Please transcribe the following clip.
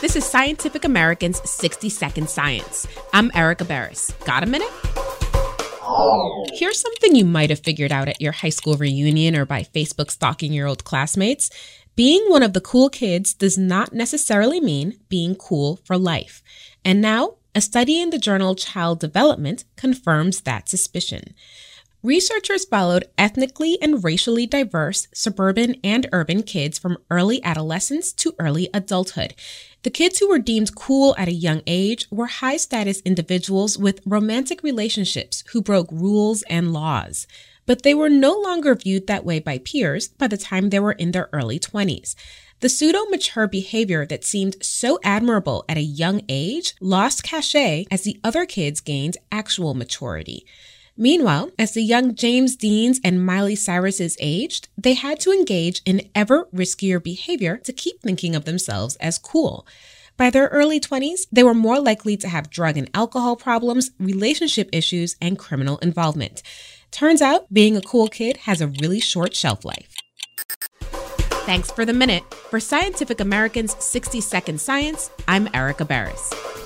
This is Scientific American's 60-Second Science. I'm Erica Barris. Got a minute? Here's something you might have figured out at your high school reunion or by Facebook stalking your old classmates. Being one of the cool kids does not necessarily mean being cool for life. And now, a study in the journal Child Development confirms that suspicion. Researchers followed ethnically and racially diverse suburban and urban kids from early adolescence to early adulthood. The kids who were deemed cool at a young age were high-status individuals with romantic relationships who broke rules and laws. But they were no longer viewed that way by peers by the time they were in their early 20s. The pseudo-mature behavior that seemed so admirable at a young age lost cachet as the other kids gained actual maturity. Meanwhile, as the young James Deans and Miley Cyruses aged, they had to engage in ever riskier behavior to keep thinking of themselves as cool. By their early 20s, they were more likely to have drug and alcohol problems, relationship issues, and criminal involvement. Turns out, being a cool kid has a really short shelf life. Thanks for the minute. For Scientific American's 60-Second Science, I'm Erica Barris.